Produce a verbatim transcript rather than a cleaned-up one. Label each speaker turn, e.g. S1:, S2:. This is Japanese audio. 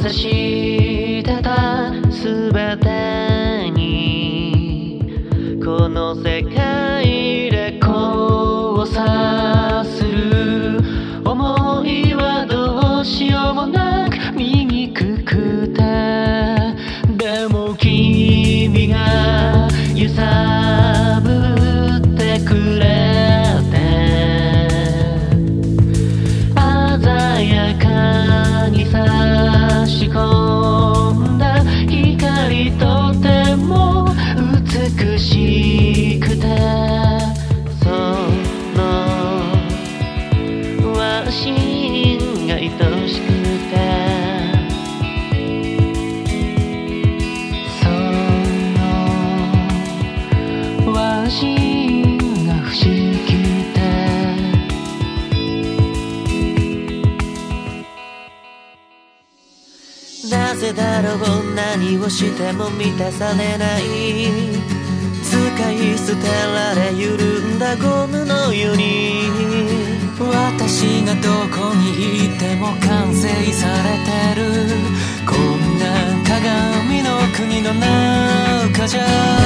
S1: してたすべてにこの世界で交差する想いはどうしようもなく醜くてでも君が揺さぶってくれて鮮やかに差し込んだ光とても美しくてその和心が愛しくてその和心が不思議でなぜだろう何をしても満たされない使い捨てられ緩んだゴムのように
S2: 私がどこにいても完成されてるこんな鏡の国の中じゃ